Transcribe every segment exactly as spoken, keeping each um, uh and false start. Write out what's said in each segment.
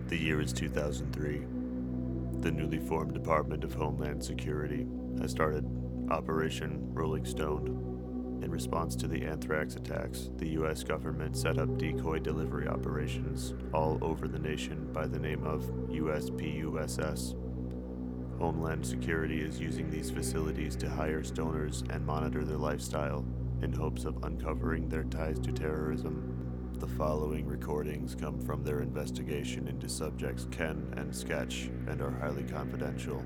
The year is two thousand three. The newly formed Department of Homeland Security has started Operation Rolling Stone. In response to the anthrax attacks, the U S government set up decoy delivery operations all over the nation by the name of U S P U S S. Homeland Security is using these facilities to hire stoners and monitor their lifestyle in hopes of uncovering their ties to terrorism. The following recordings come from their investigation into subjects Ken and Sketch and are highly confidential.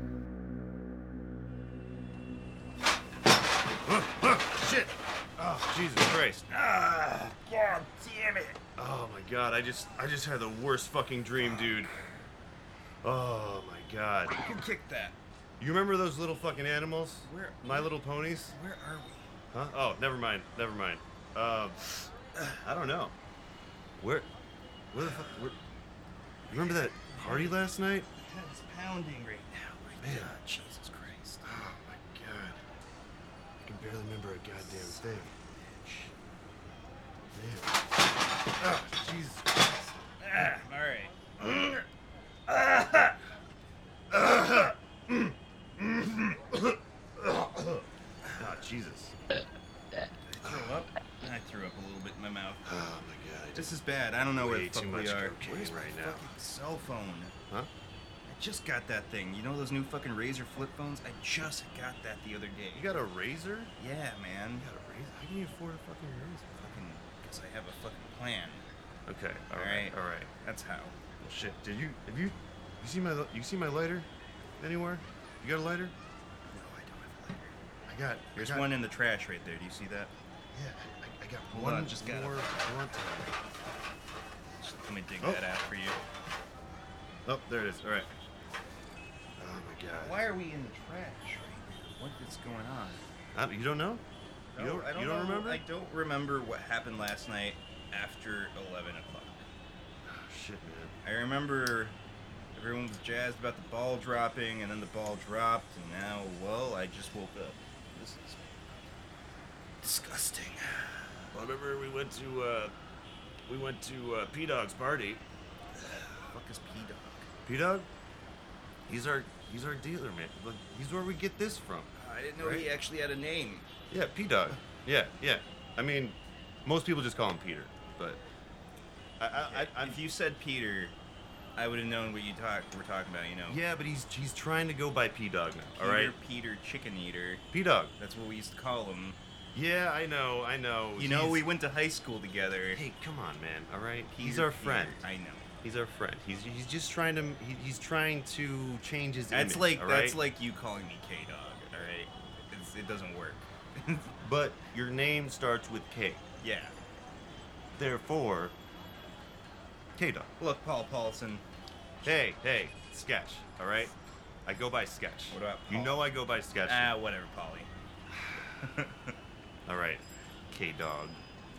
Oh, oh, shit! Oh, Jesus Christ. Ah, God damn it. Oh my god, I just I just had the worst fucking dream, dude. Oh my god. Who kicked that? You remember those little fucking animals? Where- My where- Little Ponies? Where are we? Huh? Oh, never mind. Never mind. Uh, I don't know. Where? Where the fuck? Where, you remember that party last night? My head's pounding right now. My Man. God, Jesus Christ. Oh my god. I can barely remember a goddamn thing. Man. Oh, Jesus Christ. Ah, all right. Oh, Jesus. Did I throw up? I threw up a little bit in my mouth. Oh my god. This is bad. I don't know where Way the fuck too we much are. cocaine Where's my right now. fucking cell phone? Huh? I just got that thing. You know those new fucking Razor flip phones? I just got that the other day. You got a razor? Yeah, man. You got a razor? How can you afford a fucking razor? Fucking, because I have a fucking plan. Okay, all All right, right. all right. That's how. Well, shit. Did you have you you see my li- you see my lighter anywhere? You got a lighter? No, I don't have a lighter. I got. There's I got, one in the trash right there. Do you see that? Yeah, I, I got Hold one on, just got it. more blunt. Just let me dig Oh. that out for you. Oh, there it is. All right. Oh my god. Why are we in the trash right now? What is going on? Uh, you don't know? You No, don't, I don't you don't know. remember? I don't remember what happened last night after eleven o'clock. Oh, shit, man. I remember everyone was jazzed about the ball dropping, and then the ball dropped, and now, well, I just woke up. This is disgusting. Well, I remember we went to uh, we went to uh, P Dog's party. Fuck is P Dog? P Dog? He's our he's our dealer, man. Look, he's where we get this from. I didn't know Right? he actually had a name. Yeah, P Dog. Yeah, yeah. I mean, most people just call him Peter, but I, I, I, I'm, if you said Peter, I would have known what you talk were talking about. You know. yeah, but he's he's trying to go by P Dog now. Peter, All right, Peter Chicken Eater. P Dog. That's what we used to call him. Yeah, I know, I know. You know, He's- we went to high school together. Hey, come on, man. All right, he's Peter, our Peter. friend. I know. He's our friend. He's he's just trying to he, he's trying to change his That's image. like all that's right? like you calling me K Dog. All right, it's, it doesn't work. But your name starts with K. Yeah. Therefore, K Dog. Look, Paul Paulson. Hey, hey, Sketch. All right, I go by Sketch. What about You Paul? know I go by Sketch. Ah, whatever, Polly. All right, K Dog.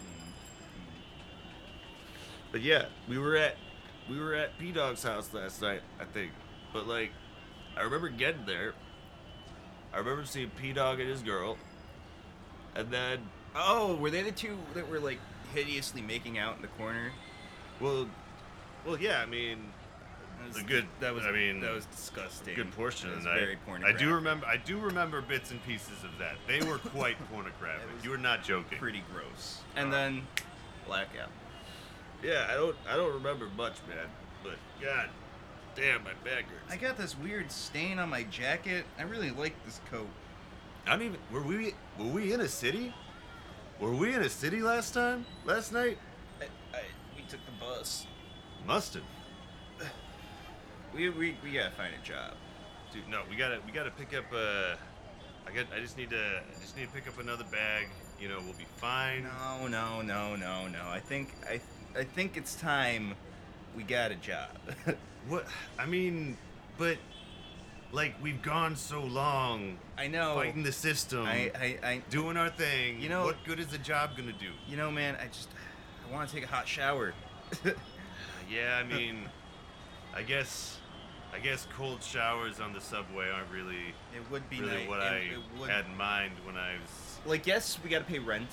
But yeah, we were at we were at P Dog's house last night, I think. But like, I remember getting there. I remember seeing P Dog and his girl, and then Oh, were they the two that were like hideously making out in the corner? well, well, yeah. I mean, That was the good. That was. I mean, that was disgusting. a good portion That of was the night. Very I pornographic. do remember. I do remember bits and pieces of that. They were quite pornographic. It was You were not joking. Pretty gross. And Uh, then blackout. Yeah, I don't. I don't remember much, man. But God, damn, my back hurts. I got this weird stain on my jacket. I really like this coat. I don't even. Were we? Were we in a city? Were we in a city last time? Last night? I, I, we took the bus. Must have. We, we, we gotta find a job. Dude, no. We gotta. We gotta pick up. Uh, I got. I just need to. I just need to pick up another bag. You know, we'll be fine. No, no, no, no, no. I think I I think it's time we got a job. What? I mean, but like we've gone so long I know. fighting the system, I, I, I doing our thing. You know- what good is the job gonna do? you know, man, I just I want to take a hot shower. Yeah, I mean, I guess, I guess cold showers on the subway aren't really, It would be really nice. what it, I it would, had in mind when I was. Like, yes, we got to pay rent,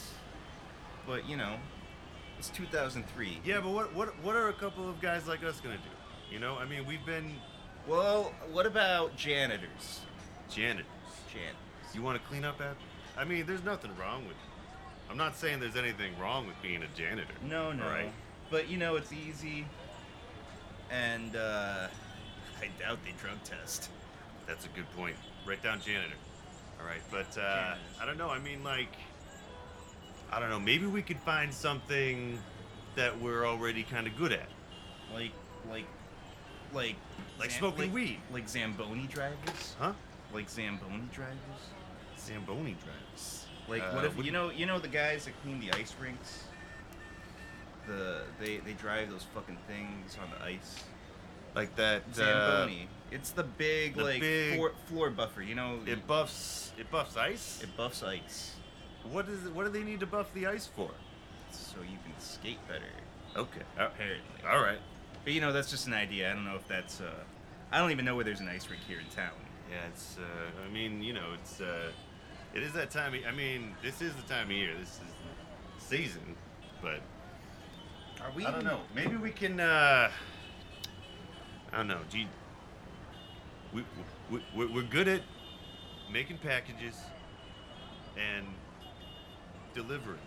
but you know, it's two thousand three. Yeah, but what, what, what are a couple of guys like us gonna do? You know, I mean, we've been Well, what about janitors? janitors. Janitors. You want to clean up after? I mean, there's nothing wrong with. I'm not saying there's anything wrong with being a janitor. No, no. Right. But you know, it's easy. And uh, I doubt they drug test. That's a good point. Write down janitor. All right, but uh, Janitors. I don't know. I mean, like, I don't know. Maybe we could find something that we're already kind of good at, Like, like, like, like Zam- smoking like, weed, like Zamboni drivers. huh? Like Zamboni drivers. Zamboni drivers. Like, Uh, what if what you do know, you know the guys that clean the ice rinks? The they they drive those fucking things on the ice. like that? Uh, Zamboni. It's the big the like big- floor, floor buffer. You know, it buffs. It buffs ice. it buffs ice, What is it? What do they need to buff the ice for? so you can skate better. Okay. Uh, Apparently. all right. But you know, that's just an idea. I don't know if that's. Uh, I don't even know where there's an ice rink here in town. Yeah, it's. Uh, I mean, you know, it's. Uh, it is that time. Of, I mean, this is the time of year. This is the season, but Are we? I don't know. Maybe we can. Uh, I don't know. Gee, we, we we we're good at making packages and delivering.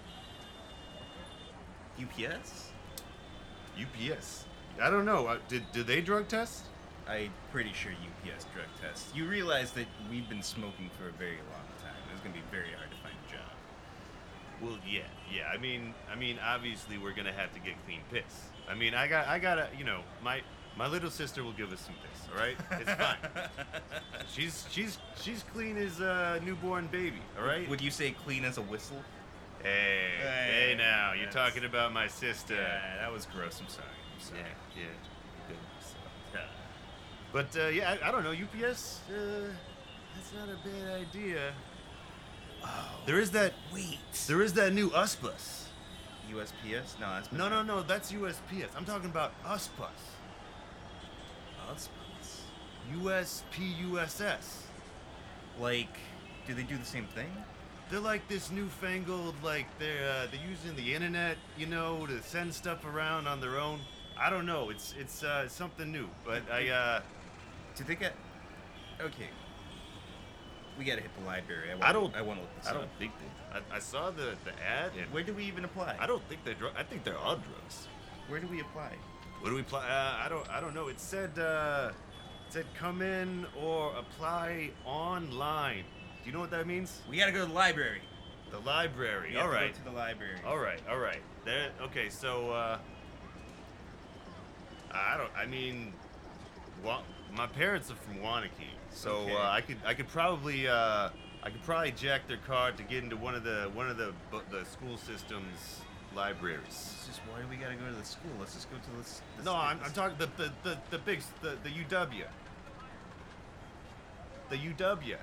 U P S? U P S. I don't know. Uh, did did they drug test? I'm pretty sure U P S drug test. You realize that we've been smoking for a very long time. It's gonna be very hard to find a job. Well, yeah, yeah. I mean, I mean, obviously we're gonna have to get clean piss. I mean, I got, I gotta, you know, my my little sister will give us some piss. All right, it's fine. she's she's she's clean as a newborn baby. All right. Would you say clean as a whistle? Hey, Hey, hey, now you're that's- talking about my sister. Yeah, that was gross. I'm sorry. I'm sorry. yeah, yeah. Good. So, Yeah. but uh, yeah, I, I don't know. U P S. Uh, that's not a bad idea. Oh, There is that. wait. There is that new US bus. U S P S? No, that's No, no, no. That's U S P S. I'm talking about US bus. Us. U S P U S S. Like, do they do the same thing? They're like this newfangled, like they're uh, they're using the internet, you know, to send stuff around on their own. I don't know. It's it's uh, something new, but I uh, Do they get? Okay. We gotta hit the library. I, I wanna, don't I want to look this I up. don't think they. I, I saw the the ad, and Where do we even apply? I don't think they're. Dr- I think they're all drugs. Where do we apply? What do we apply? Uh, I don't. I don't know. It said. Uh, it said come in or apply online. Do you know what that means? We gotta go to the library. The library. We have All to right. Go to the library. All right. All right. There. Okay. So. Uh, I don't. I mean, Wa- my parents are from Wanakee, so Okay. uh, I could. I could probably. Uh, I could probably jack their card to get into one of the one of the bu- the school system's libraries. It's just why do we gotta go to the school? Let's just go to this. this No, I'm, this- I'm talking the the, the, the big s- the, the U W. The U W.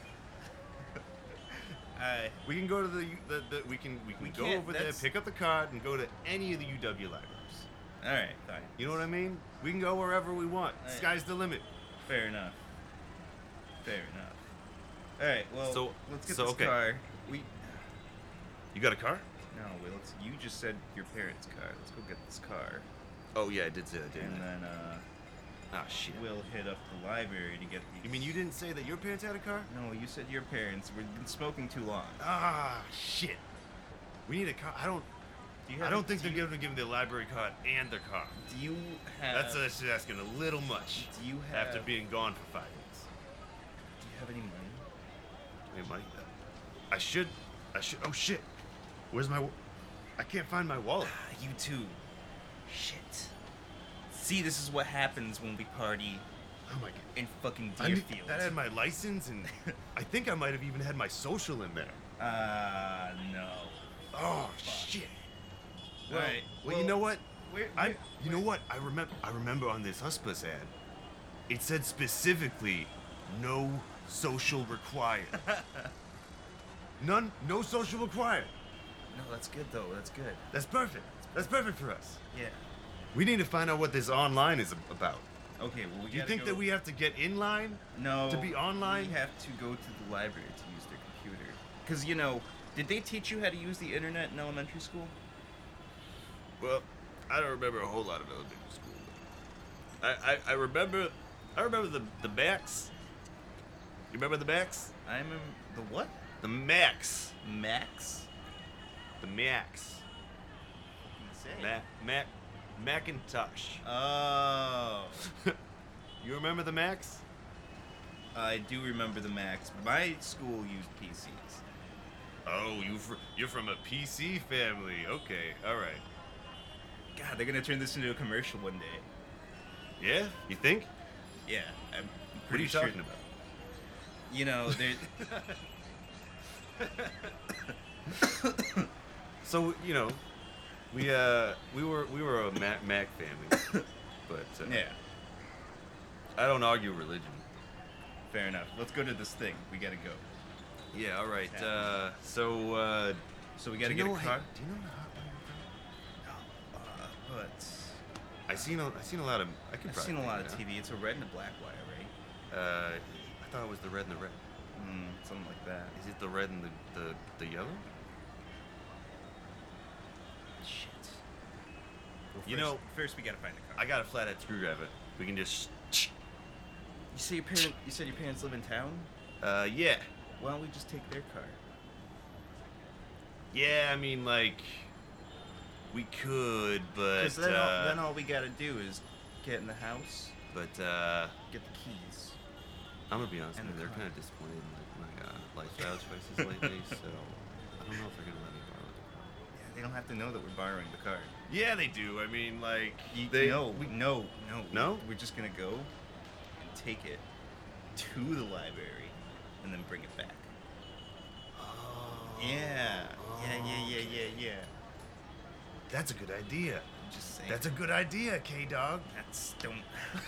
I We can go to the, U- the, the we can we can We go can't, over there, that's- pick up the card, and go to any of the U W libraries. all right, fine. You know what I mean? We can go wherever we want. Right. Sky's the limit. Fair enough. Fair enough. All right, well, So- let's get so, this okay. car. We You got a car? no, wait, let's. You just said your parents' car. Let's go get this car, Oh yeah, I did say that, didn't and I? then uh, Ah shit. we'll hit up the library to get these. You mean you didn't say that your parents had a car? No, you said your parents. We've been smoking too long. Ah shit. We need a car. I don't. Do you I have don't a- think do they're you, going to give me the library card and their car. Do you have? That's, that's just asking a little much. Do you have? After being gone for five minutes. Do you have any money? Wait, money? I should. I should. Oh shit. Where's my? wa- I can't find my wallet. Ah, you too. Shit. See, this is what happens when we party Oh my god. in fucking I need- Deerfield. that had my license and I think I might have even had my social in there. Uh, no. Oh shit. Well, Alright, well, you well, know what? Where, I. where- You know where- what? I remember. I remember on this Huspus ad, it said specifically, no social required. None. No social required. No, that's good though. That's good. That's perfect. That's perfect for us. Yeah. We need to find out what this online is ab- about. Okay. Well, we Do you gotta think go- that we have to get in line? no to be online? We have to go to the library to use their computer. Cause you know, did they teach you how to use the internet in elementary school? Well, I don't remember a whole lot of elementary school. I, I, I remember, I remember the the Max. You remember the Max? I remember the what? The Max. Max? The Max. Say. Mac Mac Macintosh. Oh. You remember the Max? I do remember the Max. My school used P Cs. Oh, you fr- you're from a P C family. Okay, all right. God, they're gonna turn this into a commercial one day. Yeah, you think? Yeah, I'm What are pretty you sure. talking about? You know, they're. So you know, we uh we were we were a Mac, Mac family, but uh, Yeah, I don't argue religion. fair enough. Let's go to this thing. We gotta go. Yeah, all right. Uh, so uh, So we do gotta you get know, a car. hey, do you know the hotline? Uh, but I seen a I seen a lot of I could I've probably seen a lot of figure T V. It's a red and a black wire, right? it out. Uh, I thought it was the red and the red. Mm, something like that. Is it the red and the the, the yellow? Shit. Well, You first- know- first we gotta find the car. I got a flathead screwdriver. We can just. You say your parent? You said your parents live in town. Uh, yeah, Why don't we just take their car? yeah. I mean, like, we could, but Because then, uh, all, then all we gotta do is get in the house, but uh, get the keys. I'm gonna be honest And with you. the They're car. kind of disappointed in like, my uh, lifestyle choices lately, so I don't know if they're gonna let me borrow the car. Yeah, they don't have to know that we're borrowing the car. Yeah, they do. I mean, like, You, they no, we, no, no, No? We're just gonna go and take it to the library and then bring it back. Oh, Yeah, yeah, yeah, yeah, okay. yeah, yeah. That's a good idea. I'm just saying. That's a good idea, K Dog. That's don't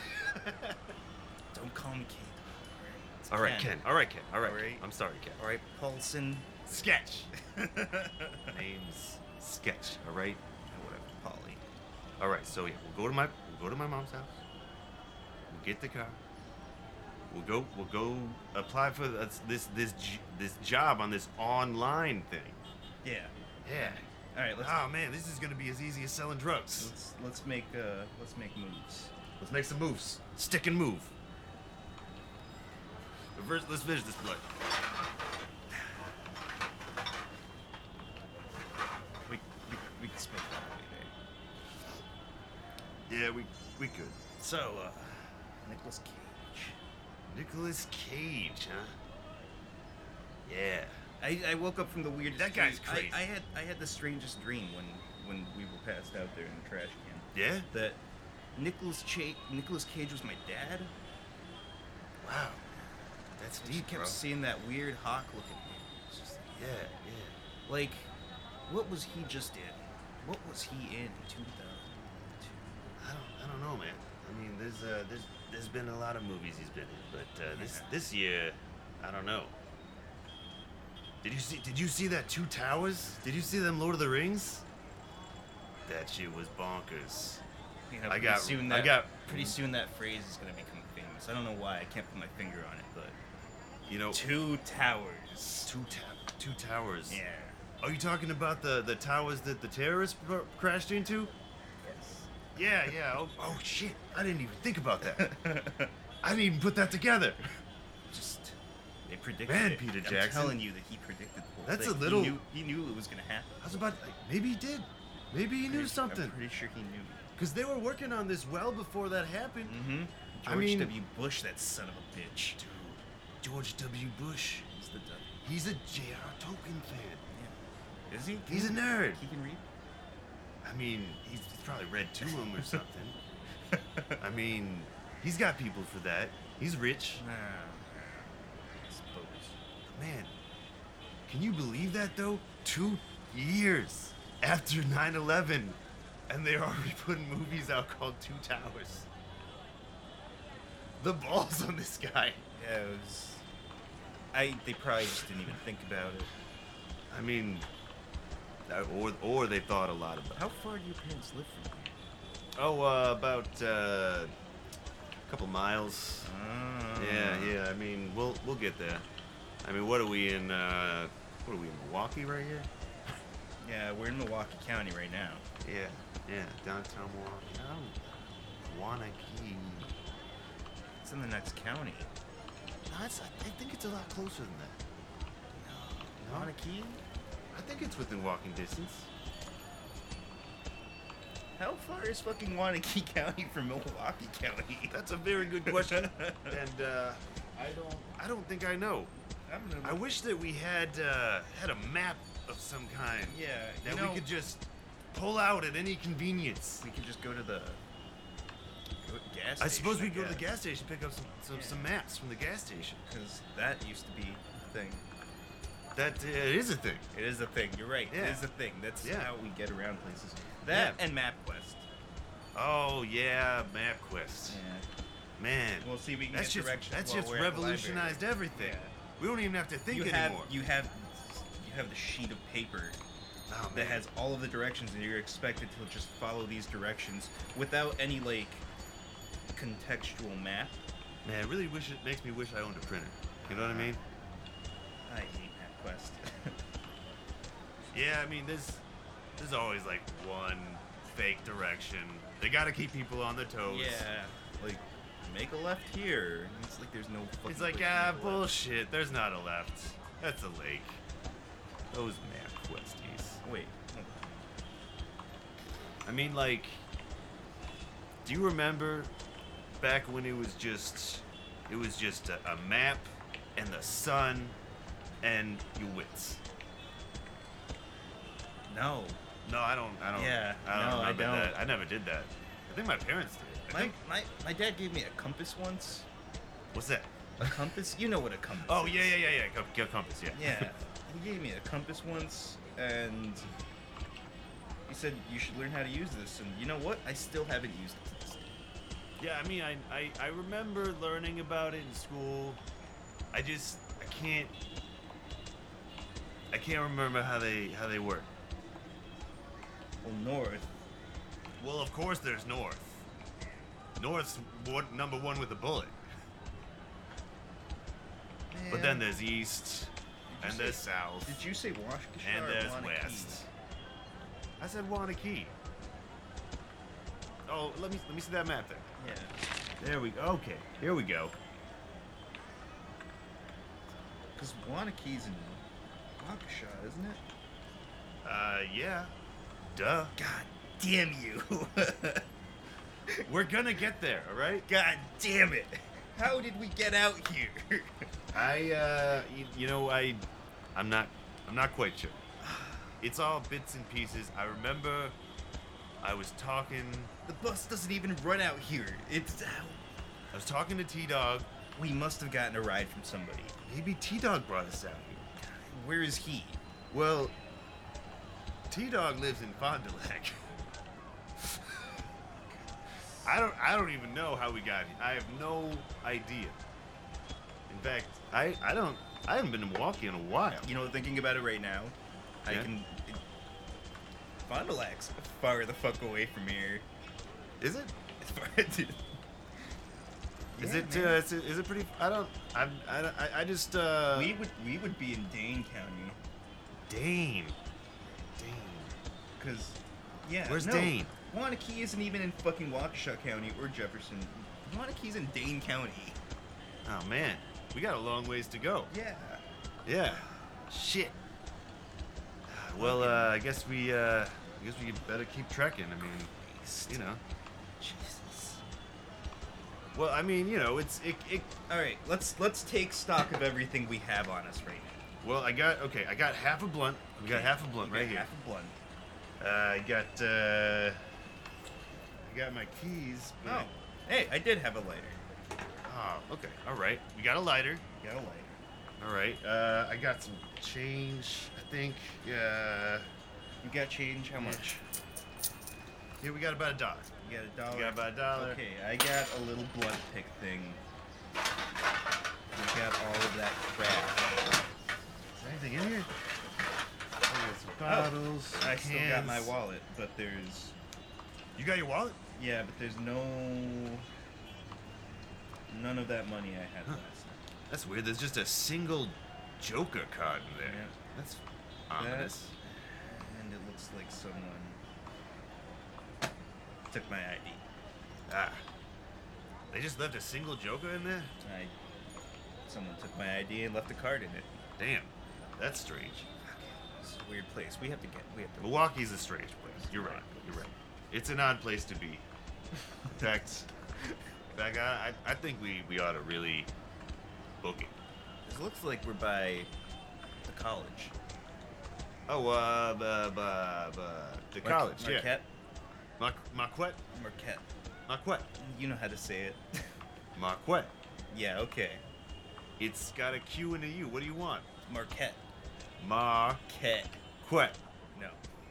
don't call me Kate. It's All right, Ken. All right, Ken. All right, All Ken. right. I'm sorry, Ken. All right, Paulson. Sketch. Name's Sketch. All right. Whatever, Polly. All right. So yeah, we'll go to my we'll go to my mom's house. We'll get the car. We'll go we'll go apply for this this this, j- this job on this online thing. Yeah. Yeah. All right, let's Oh man, this is gonna be as easy as selling drugs. let's let's make uh let's make moves. Let's make some moves. Stick and move. But first, let's finish this blood. We we, we can smoke that way Yeah, we we could. So, uh, there. Nicolas Cage. Nicolas Cage, huh? Yeah. I, I woke up from the weirdest. That guy's dream. crazy. I, I had I had the strangest dream when when we were passed out there in the trash can. Yeah? That Nicolas Cage Nicolas Cage was my dad. Wow. That's I just deep, kept bro. seeing that weird hawk looking at me. It's just like, Yeah, yeah. like, what was he just in? What was he in in two thousand two? I don't, I don't know, man. I mean, there's, uh, there's, there's been a lot of movies he's been in, but uh, this, Yeah. this year, I don't know. Did you see? Did you see that Two Towers? Did you see them Lord of the Rings? That shit was bonkers. You know, I pretty got- soon I that, got- pretty soon that phrase is gonna become famous. I don't know why. I can't put my finger on it, but You know, two towers. two, ta- two towers. Yeah. Are you talking about the the towers that the terrorists pr- crashed into? Yes. Yeah, yeah. Oh, oh shit! I didn't even think about that. I didn't even put that together. Just they predicted Man, it. Peter I'm Jackson. telling you that he predicted the whole That's thing. a little- He knew, he knew it was gonna happen. I was about. Maybe he did. Maybe he knew Pretty- something. I'm pretty sure he knew. Because they were working on this well before that happened. Mm-hmm. I George mean- W. Bush, that son of a bitch. Dude, George W. Bush. He's the devil. He's a J R. Tolkien fan. Yeah. Is he? He's a nerd. He can read. I mean, he's, he's probably read to him or something. I mean, he's got people for that. He's rich. Nah, nah, I suppose. Man, can you believe that though? Two years after nine eleven, and they're already putting movies out called Two Towers. The balls on this guy. Yeah, it was. I. They probably just didn't even think about it. I mean, uh, or or they thought a lot about. How far do your parents live from here? Oh, uh, about uh, a couple miles. Ah. Yeah, yeah. I mean, we'll we'll get there. I mean, what are we in? Uh, what are we in Milwaukee right here? Yeah, we're in Milwaukee County right now. Yeah, yeah, downtown Milwaukee. I don't, Wanakee. It's in the next county. No, it's, I I think it's a lot closer than that. No. No? Wanakee? I think it's within walking distance. How far is fucking Wanakee County from Milwaukee County? That's a very good question. and uh, I don't I don't think I know. I'm gonna I wish that we had uh, had a map of some kind. Yeah, That you know, we could just pull out at any convenience. we could just go to the go to the gas station. I suppose we go to the guess. gas station, pick up some some, Yeah. some maps from the gas station. Because that used to be a thing. That uh, it is a thing. It is a thing. You're right. Yeah. It is a thing. That's Yeah. how we get around places. That Yeah. and MapQuest. Oh yeah, MapQuest. Yeah. Man, We'll see. We can that's get just directions. that's while just we're at the revolutionized library. everything. Yeah. We don't even have to think you have anymore. you have you have the sheet of paper oh, that man. has all of the directions, and you're expected to just follow these directions without any like contextual map. Man, I really wish it makes me wish I owned a printer. You know what I mean? I hate MapQuest. Yeah, I mean, there's there's always like one fake direction. They gotta keep people on their toes. yeah, like make a left here. And it's like there's no. fucking It's like, place to ah, make a left. bullshit. There's not a left. That's a lake. Those MapQuesties. Wait. hold I mean, like, do you remember back when it was just, it was just a, a map and the sun and your wits? on. No. No, I don't. I don't. Yeah, I don't no, I remember don't. that. I never did that. I think my parents did. I My, think. my my dad gave me a compass once. What's that? A compass? You know what a compass Oh is. yeah, yeah, yeah, yeah. Com- com- compass, yeah. Yeah. He gave me a compass once, and he said you should learn how to use this. And you know what? I still haven't used it to this day. Yeah, I mean, I, I, I remember learning about it in school. I just I can't I can't remember how they how they work. Well, north. Well, of course there's north. North's one, number one with a bullet. But then Man, there's east, you and say- there's south, Did you say Waukesha and or there's Wanakee? west. I said Wanakee. Oh, let me let me see that map there. Yeah. There we go. Okay, here we go. Because Wanakee's in Waukesha, isn't it? Uh, yeah. Duh. God damn you. We're gonna get there, all right? God damn it. How did we get out here? I, uh, you, you know, I, I'm not, I'm not quite sure. It's all bits and pieces. I remember, I was talking, The bus doesn't even run out here. It's out. I was talking to T Dog. We must have gotten a ride from somebody. Maybe T Dog brought us out here. Where is he? Well, T Dog lives in Fond du Lac. I don't, I don't even know how we got here. I have no idea. In fact, I, I don't, I haven't been to Milwaukee in a while. You know, thinking about it right now, I Yeah? can. It, Fond du Lac's far the fuck away from here. Is it? As far as it, Is Yeah, it? man. Uh, is it? Is it pretty? I don't. I'm. I. don't- I, I just. Uh, we would we would be in Dane County, Dane. Dane. cause yeah. Where's no, Dane? Wanakee isn't even in fucking Waukesha County or Jefferson. Wanakee's in Dane County. Oh man, we got a long ways to go. Yeah. Yeah. Shit. Well, uh, I guess we. Uh, I guess we better keep trekking. I mean, you know. Jesus. Well, I mean, you know, it's it. it All right, let's let's take stock of everything we have on us right now. well, I got. Okay, I got half a blunt. We got Okay, half a blunt you got right here. Half a blunt. Uh, I got. Uh, I got my keys. but- Oh, hey, I did have a lighter. Oh, okay. All right. We got a lighter. Got a lighter. All right. Uh, I got some change. I think. Yeah. You got change? How much? Here we got about a dollar. You got a dollar. We got about a dollar. Okay, I got a little blunt pick thing. We got all of that crap. Is there anything in here? I got some bottles. I still got my cans. wallet, but there's You got your wallet? yeah, but there's no none of that money I had Huh. last night. That's weird. There's just a single Joker card in there. Yeah. That's ominous. And it looks like someone took my I D. Ah. They just left a single Joker in there? I, someone took my I D and left a card in it. Damn, that's strange. It's a weird place. We have to get. We have to. Milwaukee's a strange place. You're right. You're right. It's an odd place to be. In fact, in fact, I, I I think we, we ought to really book it. This looks like we're by the college. Oh, uh, bu- bu- bu- the Mar- college, yeah. Marquette. Mar- Marquette? Marquette. Marquette. You know how to say it. Marquette. Yeah. Okay. It's got a Q and a U. What do you want? Marquette. Marquette. Ket. No.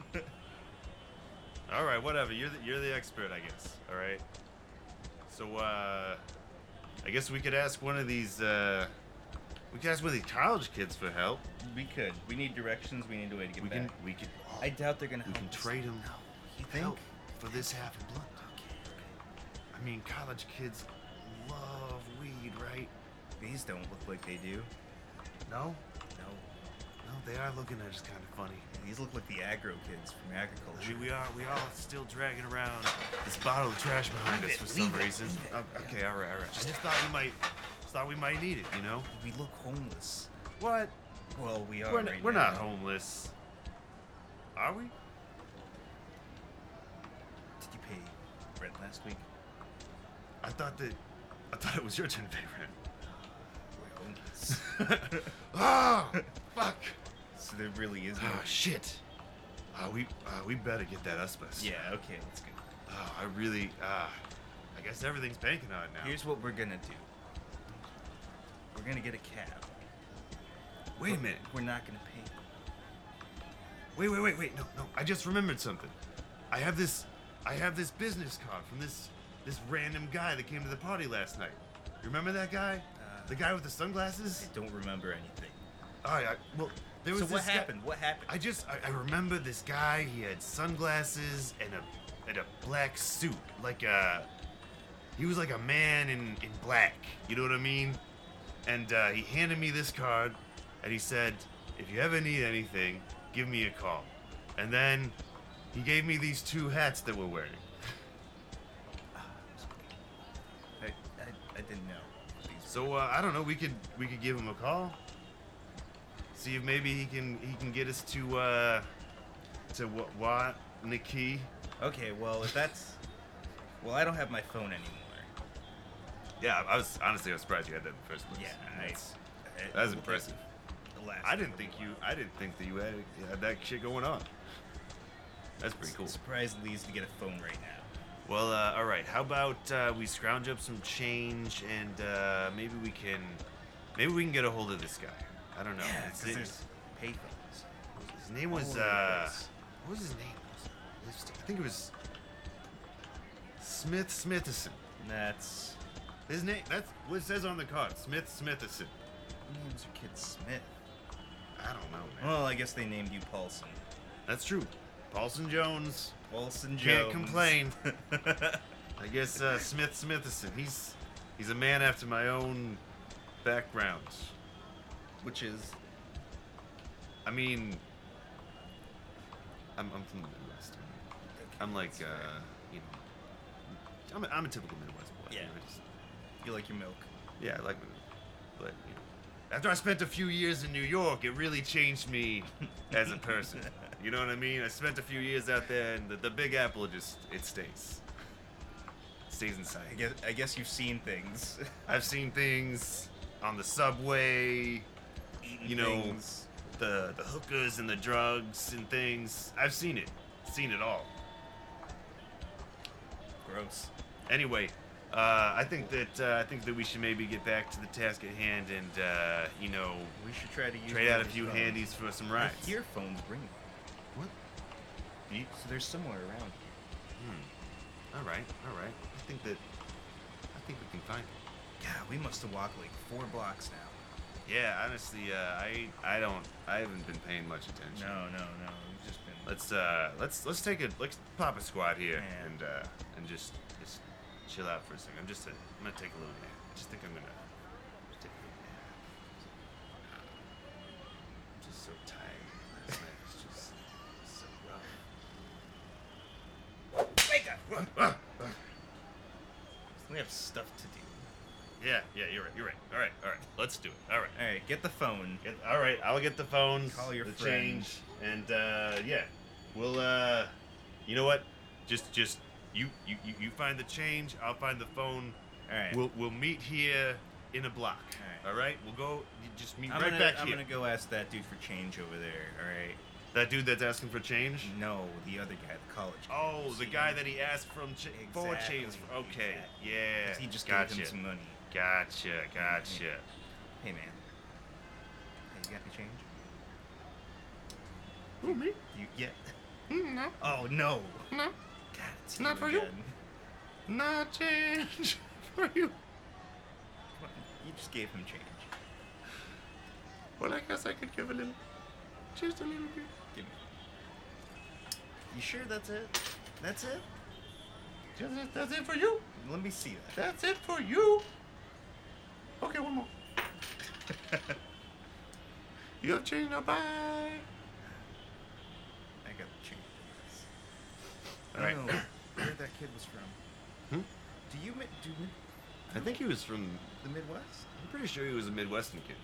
All right, whatever. You're the, you're the expert, I guess. All right. So, uh, I guess we could ask one of these, uh, we could ask one of these college kids for help. We could. We need directions. We need a way to get We back. can, we could, I doubt they're gonna we help can us. trade them No. You think? help for this half a blunt. I mean, college kids love weed, right? These don't look like they do. No? No. No, they are looking at us kind of funny. These look like the aggro kids from I agriculture. mean, we are we all still dragging around this bottle of trash behind Leave us it, for some leave it, reason. leave it. Oh, okay, all right, all right. I just thought we might, just thought we might need it, you know? We look homeless. What? Well, we are We're, n- right we're now. not homeless, are we? Did you pay rent last week? I thought that, I thought it was your turn to pay We're homeless. rent. Oh, fuck. So there really is no. Oh shit. Uh, we uh, we better get that usbus. Yeah. Okay. Let's go. Oh, I really. Uh, I guess everything's banking on it now. Here's what we're gonna do. We're gonna get a cab. Wait a But minute. We're not gonna pay. Wait, wait, wait, wait. No, no. I just remembered something. I have this. I have this business card from this this random guy that came to the party last night. You remember that guy? Uh, the guy with the sunglasses? I don't remember anything. Oh, yeah. Well, there was So what this guy- happened? What happened? I just I, I remember this guy. He had sunglasses and a and a black suit, like a he was like a man in in black. You know what I mean? And uh, he handed me this card, and he said, "If you ever need anything, give me a call." And then he gave me these two hats that we're wearing. I, I, I didn't know. These- So uh, I don't know. We could we could give him a call. See if maybe he can he can get us to uh to what what Nikki. Okay, well if that's, well I don't have my phone anymore. Yeah, I was honestly I was surprised you had that in the first place. Yeah, I, That's, I- that's well, impressive. The last. I didn't think you I didn't think that you had, you had that shit going on. That's pretty cool. Surprised Lee's to get a phone right now. Well, uh, all right. How about uh, we scrounge up some change and uh, maybe we can maybe we can get a hold of this guy. I don't know. Yeah, His- because there's payphones. His name was all over the uh, place. what was his name? I think it was Smith Smithison. That's. His name that's what it says on the card. Smith Smithison. Who names your kid Smith? I don't know, man. Well, I guess they named you Paulson. That's true. Paulson Jones. Paulson Jones. Can't complain. I guess uh, Smith Smithison. He's he's a man after my own background. Which is. I mean, I'm I'm from the Midwest. I'm like uh, you know, I'm a, I'm a typical Midwest boy. Yeah. You know, I just- You like your milk. yeah, I like it. But you know, after I spent a few years in New York, it really changed me as a person. You know what I mean? I spent a few years out there, and the, the Big Apple just it stays. It stays inside. I guess I guess you've seen things. I've seen things on the subway, Eaten you know, things. the the hookers and the drugs and things. I've seen it, seen it all. Gross. Anyway, uh, I think that uh, I think that we should maybe get back to the task at hand and uh, you know We should try to use trade one out a of these few phones. handies for some I rides. hear phones ringing. What? You- So there's somewhere around here. Hmm. All right, all right. I think that I think we can find it. God, we must have walked like four blocks now. Yeah, honestly, uh, I I don't I haven't been paying much attention. No, no, no. We've just been. Let's uh let's let's take a let's pop a squat here Yeah. and uh and just just chill out for a second. I'm just a, I'm gonna take a little nap. I just think I'm gonna just take a little nap. I'm just so tired. Last night was just so rough. Wake up! Ah, ah. We have stuff to do. Yeah, yeah, you're right. You're right. All right, all right. Let's do it. All right. All right, get the phone. Get, all right, I'll get the phones, Call your the friend. change, and uh, yeah, we'll. Uh, you know what? Just, just you, you, you you find the change. I'll find the phone. All right. We'll we'll meet here in a block. All All right. We'll go. You just meet I'm right gonna, back I'm here. gonna go ask that dude for change over there. All right. That dude that's asking for change. No, the other guy, the college guy. Oh, the See? guy that he asked from ch- for Exactly, change. Okay. exactly. Yeah. 'Cause he just gotcha. gave him some money. Gotcha. Gotcha. Hey man. Hey, you got any change? Who me? You yeah. No. Oh no. No. God, it's Not for you. again. No change for you. Come on, you just gave him change. Well, I guess I could give a little, just a little bit. Give me. You sure that's it? That's it? Just, that's it for you. Let me see that. That's it for you. Okay, one more. You have change now. Bye. I got the change. All right. I don't know where that kid was from. Hmm? Do you mi- do mid- I think he was from. the Midwest? I'm pretty sure he was a Midwestern kid.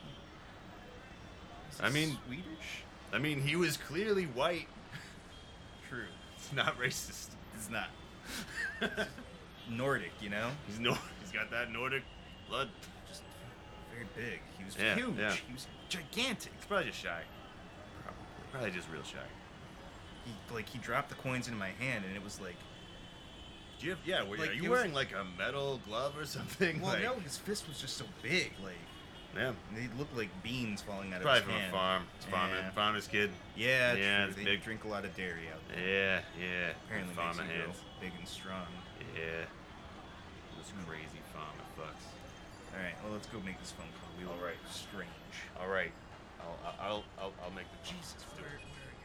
Is I he mean- Swedish? I mean, he was clearly white. True. It's not racist. It's not. Nordic, you know? He's no. He's got that Nordic blood. Just very big. He was Yeah, huge. yeah. He was gigantic. He's probably just shy. Probably. Probably just real shy. He like he dropped the coins into my hand and it was like, Do you have, yeah, were, Like, are it you was- wearing like a metal glove or something? well, like, no, his fist was just so big. Like Yeah. they looked like beans falling out Probably of his from hand. a farm. It's farmer, Yeah. farmer's kid. Yeah, Yeah, true. it's They big. drink a lot of dairy out there. Yeah, yeah. Apparently farmer makes you hands. grow big and strong. Yeah. Those crazy farmer fucks. All right, well let's go make this phone call. We look All right. strange. All right. I'll I'll I'll, I'll make the Jesus. Where, where are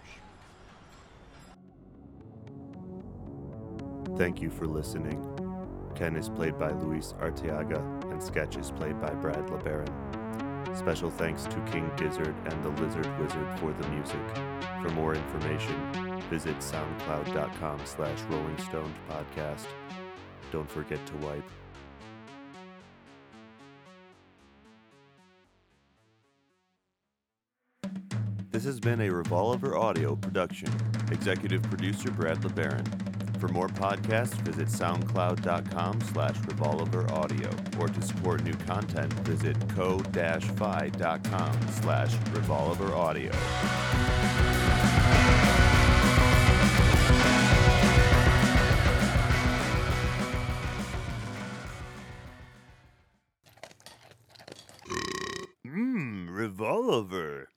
your shoes? Thank you for listening. Ken is played by Luis Arteaga, and Sketch is played by Brad LeBaron. Special thanks to King Gizzard and the Lizard Wizard for the music. For more information, visit soundcloud.com slash Rolling Stoned Podcast. Don't forget to wipe. This has been a Revolver Audio production. Executive producer Brad LeBaron. For more podcasts, visit soundcloud.com slash Revolver Audio. Or to support new content, visit co-fi.com slash Revolver Audio. Mmm, Revolver.